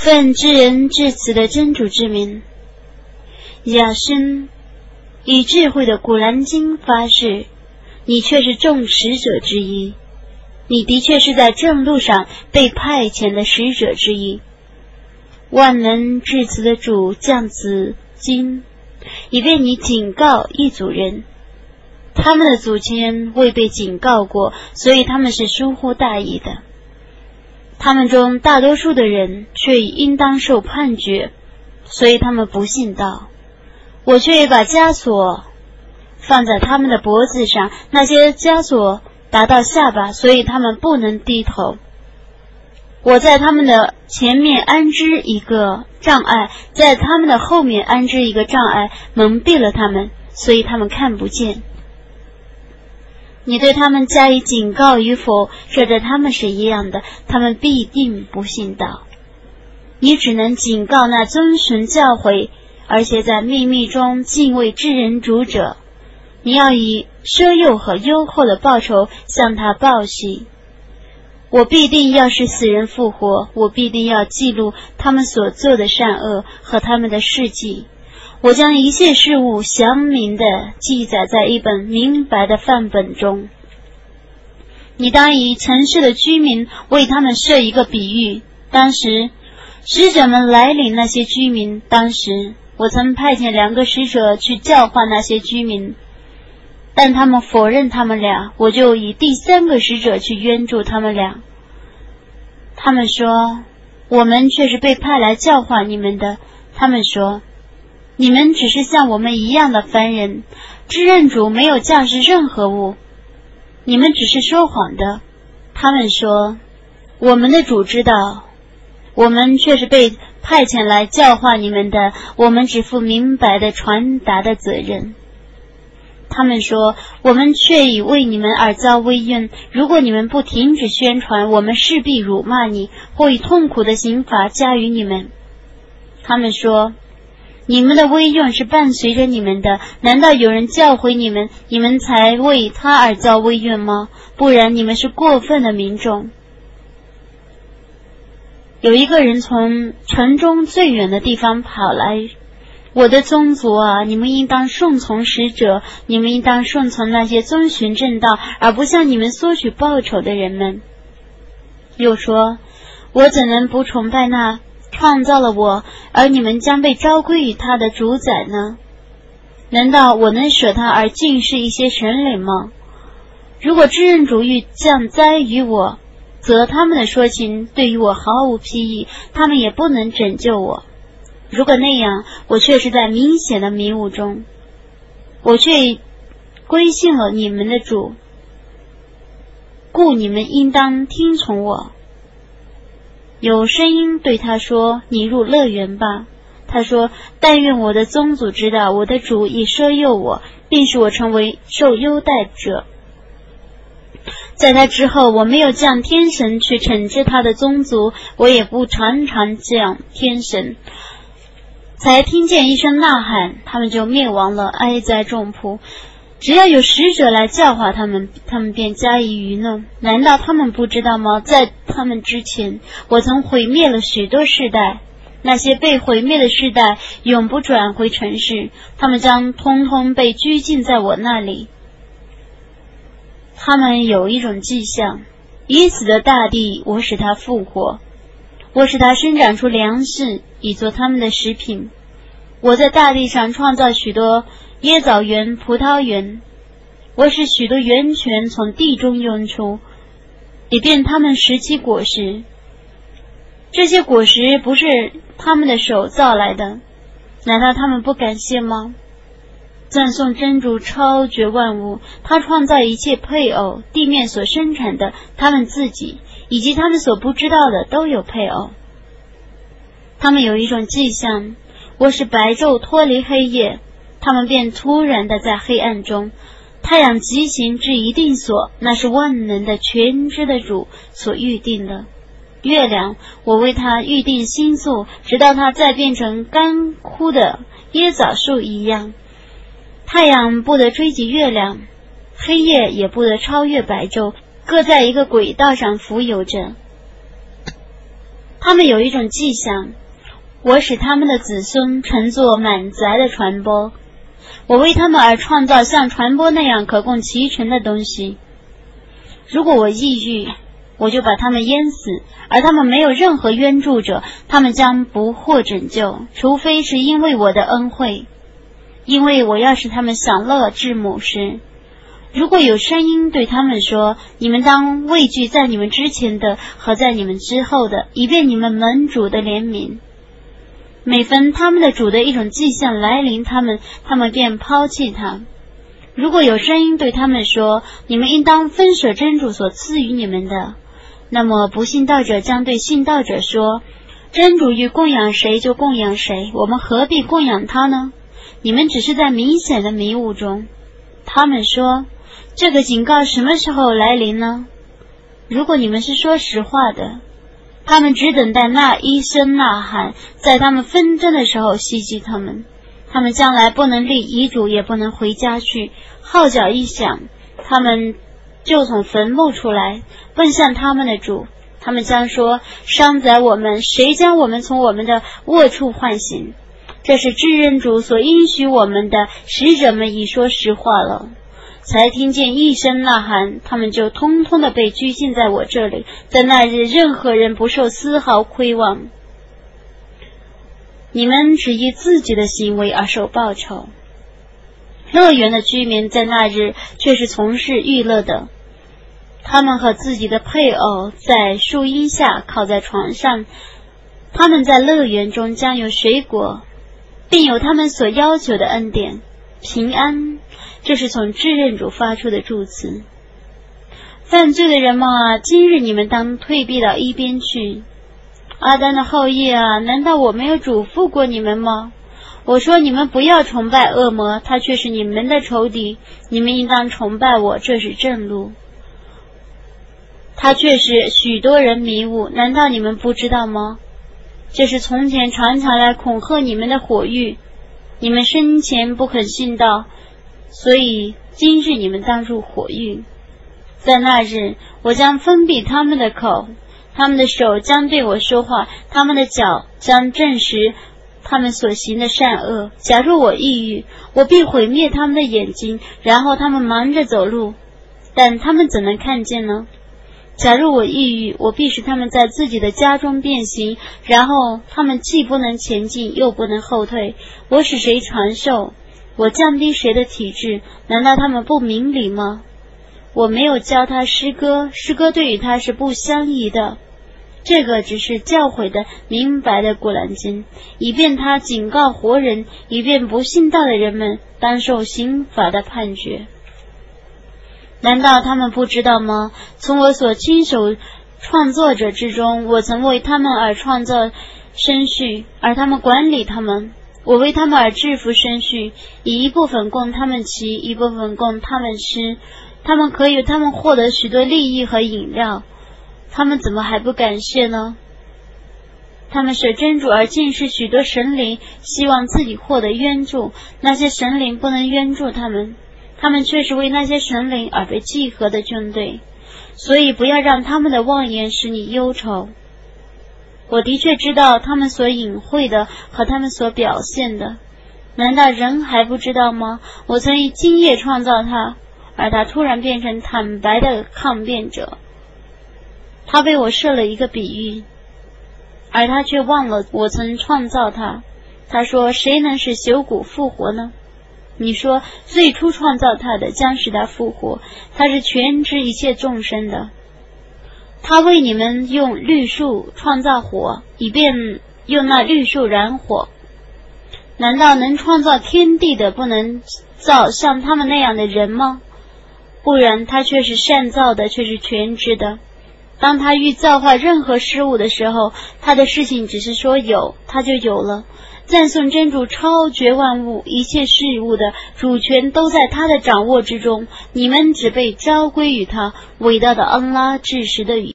奉至仁至慈的真主之名，亚申以智慧的古兰经发誓，你却是众使者之一，你的确是在正路上被派遣的使者之一。万能至慈的主降此经，以便你警告一组人，他们的祖先未被警告过，所以他们是疏忽大意的。他们中大多数的人却应当受判决，所以他们不信道。我却把枷锁放在他们的脖子上，那些枷锁达到下巴，所以他们不能低头。我在他们的前面安置一个障碍，在他们的后面安置一个障碍，蒙蔽了他们，所以他们看不见。你对他们加以警告与否，这对他们是一样的，他们必定不信道。你只能警告那遵循教诲，而且在秘密中敬畏至人主者。你要以奢诱和优厚的报酬向他报喜。我必定要使死人复活，我必定要记录他们所做的善恶和他们的事迹。我将一切事物详明地记载在一本明白的范本中。你当以城市的居民为他们设一个比喻。当时使者们来领那些居民，当时我曾派遣2个使者去教化那些居民，但他们否认他们俩，我就以第3个使者去援助他们俩。他们说，我们却是被派来教化你们的。他们说，你们只是像我们一样的凡人，至认主没有驾驶任何物，你们只是说谎的。他们说，我们的主知道，我们却是被派遣来教化你们的，我们只负明白的传达的责任。他们说，我们却已为你们而遭威怨，如果你们不停止宣传，我们势必辱骂你，或以痛苦的刑罚加于你们。他们说，你们的威怨是伴随着你们的，难道有人教诲你们，你们才为他而遭威怨吗？不然你们是过分的民众。有一个人从城中最远的地方跑来，我的宗族啊，你们应当顺从使者，你们应当顺从那些遵循正道，而不向你们索取报酬的人们。又说，我怎能不崇拜那创造了我，而你们将被召归于他的主宰呢？难道我能舍他而敬视一些神灵吗？如果至认主欲降灾于我，则他们的说情对于我毫无裨益，他们也不能拯救我。如果那样，我却是在明显的迷雾中，我却归信了你们的主，故你们应当听从我。有声音对他说，你入乐园吧。他说，但愿我的宗族知道，我的主已赦宥我，并使我成为受优待者。在他之后，我没有降天神去惩治他的宗族，我也不常常降天神。才听见一声呐喊，他们就灭亡了，哀哉众仆。只要有使者来教化他们，他们便加以愚弄。难道他们不知道吗？在他们之前，我曾毁灭了许多世代，那些被毁灭的世代永不转回尘世，他们将通通被拘禁在我那里。他们有一种迹象，已死的大地我使它复活，我使它生长出粮食，以作他们的食品。我在大地上创造许多椰枣园、葡萄园，我使许多源泉从地中涌出，以便他们拾起果实。这些果实不是他们的手造来的，难道他们不感谢吗？赞颂真主超绝万物，他创造一切配偶，地面所生产的，他们自己以及他们所不知道的都有配偶。他们有一种迹象，我使白昼脱离黑夜，他们便突然的在黑暗中。太阳疾行至一定所，那是万能的全知的主所预定的。月亮，我为他预定星宿，直到它再变成干枯的椰枣树一样。太阳不得追及月亮，黑夜也不得超越白昼，各在一个轨道上浮游着。 他们有一种迹象，我使他们的子孙乘坐满载的船舶，我为他们而创造像船舶那样可供其乘的东西。如果我抑郁，我就把他们淹死，而他们没有任何援助者，他们将不获拯救，除非是因为我的恩惠，因为我要使他们享乐至母时。如果有声音对他们说，你们当畏惧在你们之前的和在你们之后的，以便你们蒙主的怜悯。每逢他们的主的一种迹象来临他们便抛弃他。如果有声音对他们说，你们应当分舍真主所赐予你们的，那么不信道者将对信道者说，真主欲供养谁就供养谁，我们何必供养他呢？你们只是在明显的迷雾中。他们说，这个警告什么时候来临呢？如果你们是说实话的，他们只等待那一声呐喊，在他们纷争的时候袭击他们。他们将来不能立遗嘱，也不能回家去。号角一响，他们就从坟墓出来，奔向他们的主。他们将说，伤宰我们，谁将我们从我们的卧处唤醒？这是至恩主所应许我们的，使者们已说实话了。才听见一声呐喊，他们就通通的被拘禁在我这里。在那日，任何人不受丝毫亏望。你们只依自己的行为而受报酬。乐园的居民在那日却是从事娱乐的，他们和自己的配偶在树荫下靠在床上，他们在乐园中将有水果，并有他们所要求的恩典、平安，这是从至恩主发出的祝词。犯罪的人们啊，今日你们当退避到一边去。阿丹的后裔啊，难道我没有嘱咐过你们吗？我说你们不要崇拜恶魔，他却是你们的仇敌，你们应当崇拜我，这是正路。他却是许多人迷雾，难道你们不知道吗？这是从前常常来恐吓你们的火狱，你们生前不肯信道，所以今日你们当入火狱。在那日，我将封闭他们的口，他们的手将对我说话，他们的脚将证实他们所行的善恶。假如我抑郁，我必毁灭他们的眼睛，然后他们忙着走路，但他们怎能看见呢？假如我抑郁，我必使他们在自己的家中变形，然后他们既不能前进，又不能后退。我使谁传授，我降低谁的体质，难道他们不明理吗？我没有教他诗歌，诗歌对于他是不相宜的。这个只是教诲的明白的古兰经，以便他警告活人，以便不信道的人们当受刑罚的判决。难道他们不知道吗？从我所亲手创作者之中，我曾为他们而创造生畜，而他们管理他们。我为他们而制服生畜，以一部分供他们骑，一部分供他们吃。他们可以他们获得许多利益和饮料，他们怎么还不感谢呢？他们舍真主而敬视许多神灵，希望自己获得援助，那些神灵不能援助他们，他们却是为那些神灵而被集合的军队。所以不要让他们的妄言使你忧愁。我的确知道他们所隐晦的和他们所表现的，难道人还不知道吗？我曾以今夜创造他，而他突然变成坦白的抗辩者。他为我设了一个比喻，而他却忘了我曾创造他。他说，谁能使朽骨复活呢？你说，最初创造他的将使他复活，他是全知一切众生的。他为你们用绿树创造火，以便用那绿树燃火。难道能创造天地的不能造像他们那样的人吗？不然他却是善造的，却是全知的。当他欲造化任何事物的时候，他的事情只是说有，他就有了。赞颂真主超绝万物，一切事物的主权都在他的掌握之中，你们只被召归于他。伟大的安拉至实的语